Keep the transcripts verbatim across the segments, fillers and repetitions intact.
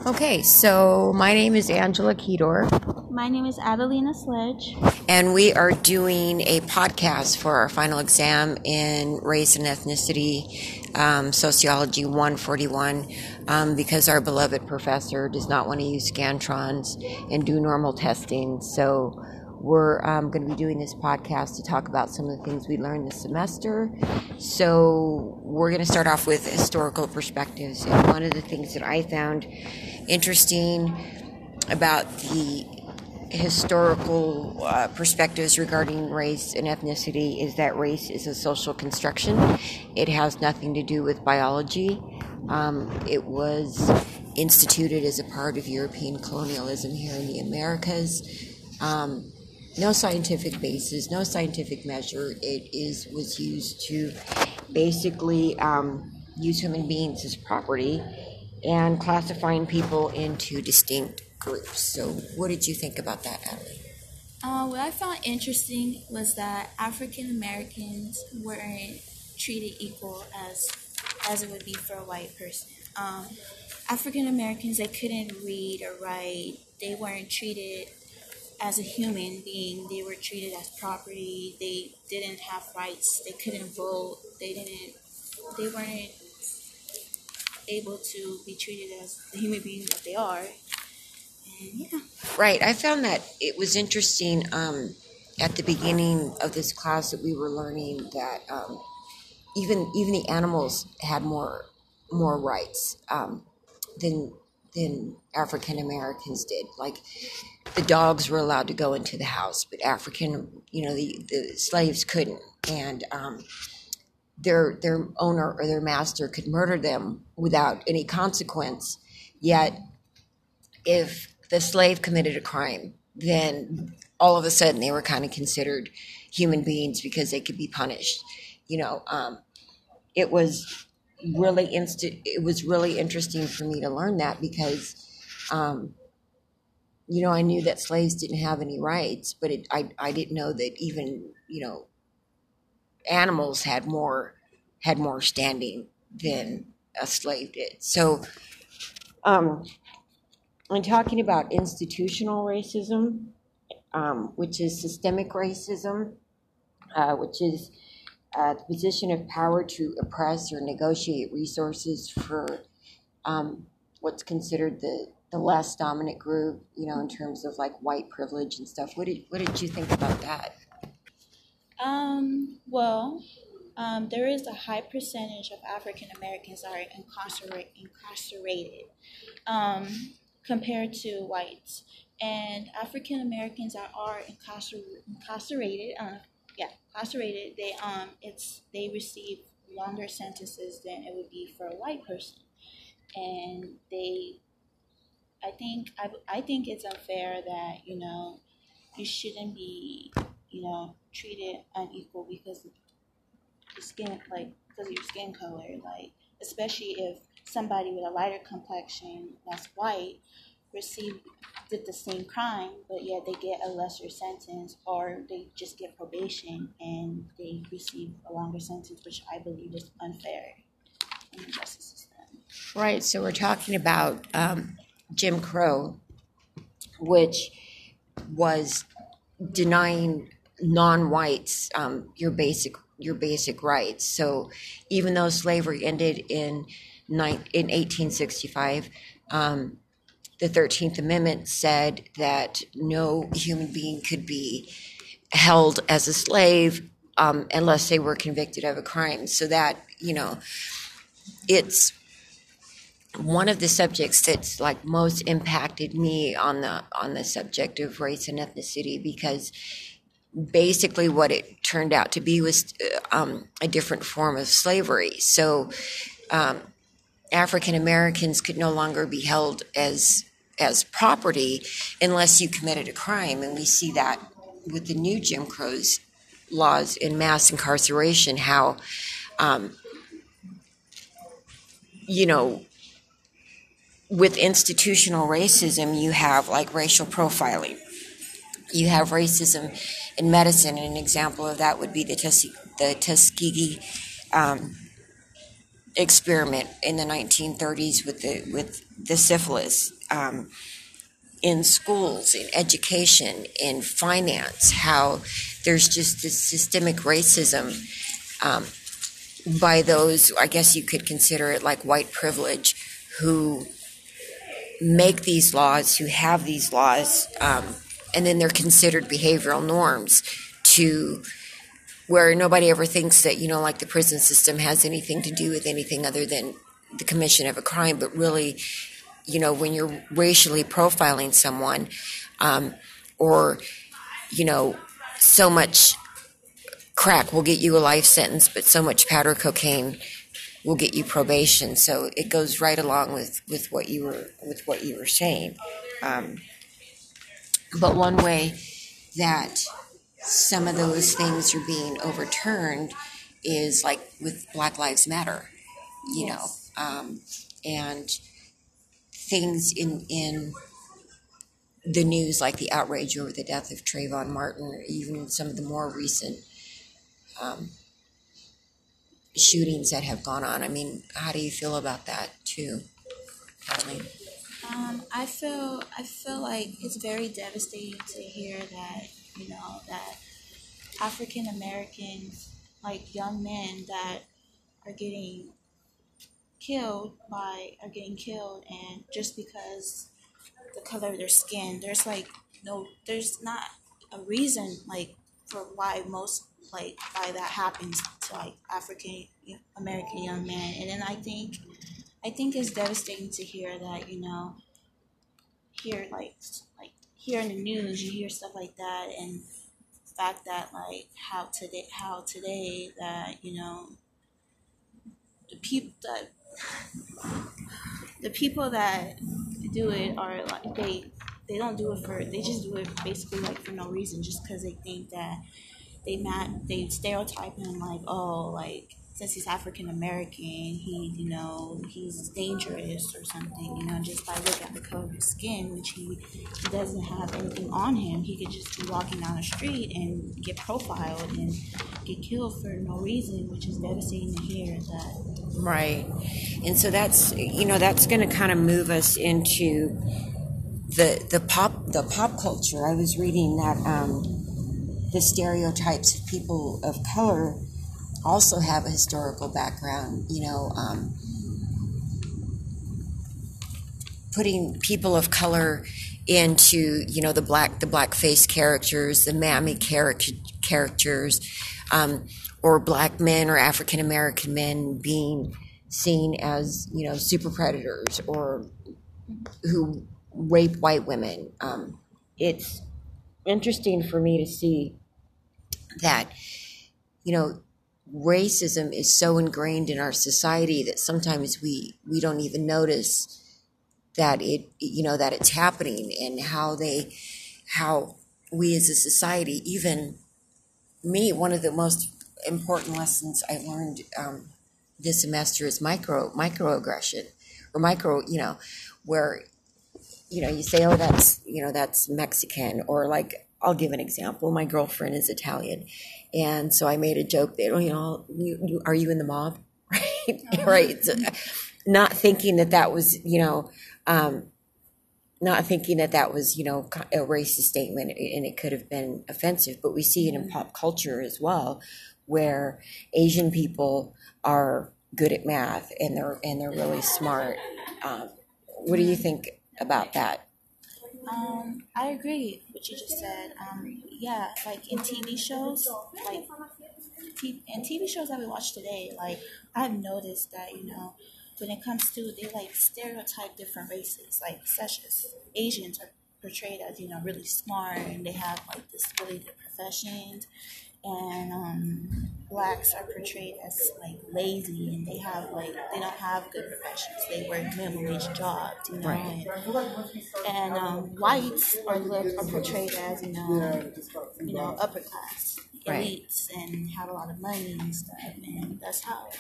Okay, so my name is Angela Kedor. My name is Adelina Sledge. And we are doing a podcast for our final exam in Race and Ethnicity, um, Sociology one forty-one, um, because our beloved professor does not want to use Scantrons and do normal testing. So we're um, going to be doing this podcast to talk about some of the things we learned this semester. So we're going to start off with historical perspectives. And one of the things that I found interesting about the historical uh, perspectives regarding race and ethnicity is that race is a social construction. It has nothing to do with biology. Um, it was instituted as a part of European colonialism here in the Americas. Um, no scientific basis, no scientific measure. It is was used to basically um, use human beings as property and classifying people into distinct groups. So what did you think about that, Adelie? Uh, what I found interesting was that African Americans weren't treated equal as as it would be for a white person. Um, African Americans, they couldn't read or write. They weren't treated as a human being. They were treated as property. They didn't have rights. They couldn't vote. They didn't. They weren't able to be treated as the human beings that they are. And yeah. Right. I found that it was interesting um, at the beginning of this class that we were learning that um, even even the animals had more more rights um, than than African Americans did. Like the dogs were allowed to go into the house, but African, you know, the, the slaves couldn't, and um, their their owner or their master could murder them without any consequence. Yet, if the slave committed a crime, then all of a sudden they were kind of considered human beings because they could be punished. You know, um, it was really inst- It was really interesting for me to learn that because, um, you know, I knew that slaves didn't have any rights, but it, I I didn't know that even, you know, animals had more had more standing than a slave did. So, um, I'm talking about institutional racism, um, which is systemic racism, uh, which is uh, the position of power to oppress or negotiate resources for um, what's considered the, the less dominant group, you know, in terms of like white privilege and stuff. What did what did you think about that? Um, well, um, there is a high percentage of African Americans that are incarcerate, incarcerated um, compared to whites. And African Americans that are incarcer- incarcerated, uh, yeah, incarcerated, they um, it's they receive longer sentences than it would be for a white person, and they, I think, I, I think it's unfair that you know you shouldn't be, you know, treated unequal because of your skin, like because of your skin color, like especially if somebody with a lighter complexion that's white received did the same crime, but yet they get a lesser sentence, or they just get probation and they receive a longer sentence, which I believe is unfair in the justice system. Right. So we're talking about um, Jim Crow, which was denying non-whites um, your basic your basic rights. So even though slavery ended in nine, in eighteen sixty-five, um, the thirteenth Amendment said that no human being could be held as a slave um, unless they were convicted of a crime. So that, you know, it's one of the subjects that's like most impacted me on the on the subject of race and ethnicity, because basically what it turned out to be was um, a different form of slavery. So um, African Americans could no longer be held as as property unless you committed a crime, and we see that with the new Jim Crow's laws in mass incarceration, how um, you know, with institutional racism, you have like racial profiling. You have racism in medicine, and an example of that would be the, Tus- the Tuskegee um, experiment in the nineteen thirties with the with the syphilis um, in schools, in education, in finance, how there's just this systemic racism um, by those, I guess you could consider it like white privilege, who make these laws, who have these laws, um, and then they're considered behavioral norms to where nobody ever thinks that, you know, like the prison system has anything to do with anything other than the commission of a crime. But really, you know, when you're racially profiling someone, um, or, you know, so much crack will get you a life sentence, but so much powder cocaine will get you probation. So it goes right along with, with what you were with what you were saying. Um, but one way that some of those things are being overturned is like with Black Lives Matter, you yes. know, um, and things in in the news like the outrage over the death of Trayvon Martin, or even some of the more recent um, shootings that have gone on. I mean, how do you feel about that too, Kathleen? Um, I feel I feel like it's very devastating to hear that, you know, that African Americans, like young men that are getting killed by are getting killed, and just because the color of their skin, there's like no, there's not a reason like for why most like why that happens to like African American young men. And then I think I think it's devastating to hear that, you know, hear like like hear in the news, you hear stuff like that, and the fact that like how today how today that, you know, the people that the people that do it are like they they don't do it for they just do it basically like for no reason, just because they think that they not they stereotype him like, oh, like since he's African American, he, you know, he's dangerous or something, you know, just by looking at the color of his skin, which he, he doesn't have anything on him. He could just be walking down the street and get profiled and get killed for no reason, which is devastating to hear that. Right. And so that's, you know, that's going to kind of move us into the the pop the pop culture. I was reading that um, the stereotypes of people of color also have a historical background, you know, um, putting people of color into, you know, the black the blackface characters, the mammy character, characters, um, or black men or African American men being seen as, you know, super predators or who rape white women. Um, it's interesting for me to see that, you know, racism is so ingrained in our society that sometimes we, we don't even notice that it, you know, that it's happening, and how they, how we as a society, even me, one of the most important lessons I learned um, this semester is micro, microaggression or micro, you know, where, you know, you say, oh, that's, you know, that's Mexican, or like, I'll give an example. My girlfriend is Italian. And so I made a joke that, oh, you know, you, you, are you in the mob? Right. Right. So, not thinking that that was, you know, um, not thinking that that was, you know, a racist statement, and it could have been offensive. But we see it in pop culture as well, where Asian people are good at math and they're, and they're really smart. Um, what do you think about that? Um, I agree with what you just said. Um, yeah, like in T V shows, like t- in T V shows that we watch today, like I've noticed that, you know, when it comes to, they like stereotype different races, like such as Asians are portrayed as, you know, really smart, and they have like this really good professions, and um, blacks are portrayed as like lazy, and they have like they don't have good professions. They work minimum wage jobs, you know. Right. And, and um, whites are looked are portrayed as, you know, you know, upper class elites, right, and have a lot of money and stuff. And that's how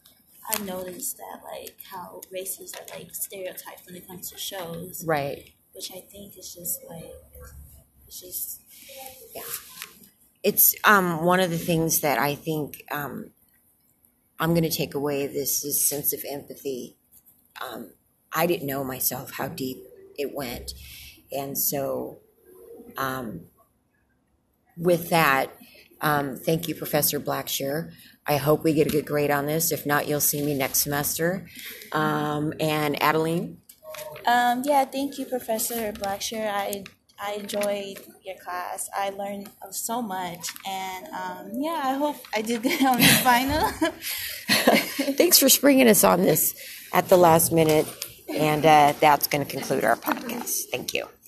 I noticed that, like how races are like stereotyped when it comes to shows, right? Which I think is just like it's just yeah. It's um, one of the things that I think um, I'm going to take away this, this sense of empathy. Um, I didn't know myself how deep it went. And so um, with that, um, thank you, Professor Blackshear. I hope we get a good grade on this. If not, you'll see me next semester. Um, and Adeline? Um, yeah, thank you, Professor Blackshear. I I enjoyed your class. I learned so much, and um, yeah, I hope I did good on the final. Thanks for springing us on this at the last minute, and uh, that's going to conclude our podcast. Thank you.